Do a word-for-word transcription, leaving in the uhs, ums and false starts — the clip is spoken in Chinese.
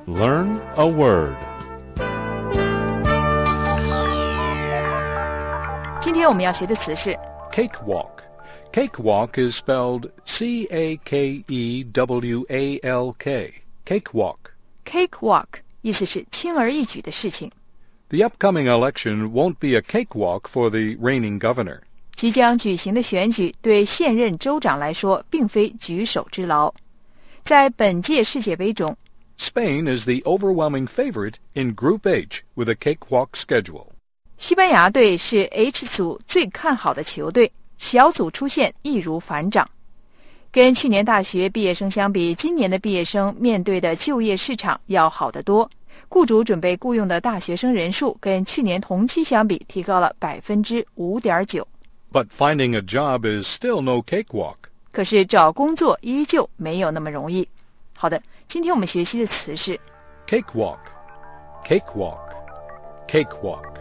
Learn a word. 今天我们要学的词是 Cakewalk. Cakewalk is spelled C A K E W A L K. Cakewalk. cakewalk， 意思是轻而易举的事情。 The upcoming election won't be a cakewalk for the reigning governor. 即将举行的选举对现任州长来说并非举手之劳。在本届世界杯中， Spain is the overwhelming favorite in Group H with a cakewalk schedule. 西班牙队是 H 组最看好的球队，小组出现易如反掌。跟去年大学毕业生相比，今年的毕业生面对的就业市场要好得多。雇主准备雇佣的大学生人数跟去年同期相比提高了 百分之五点九。 But finding a job is still no cakewalk. 可是找工作依旧没有那么容易。好的，今天我们学习的词是 Cakewalk. Cakewalk. Cakewalk.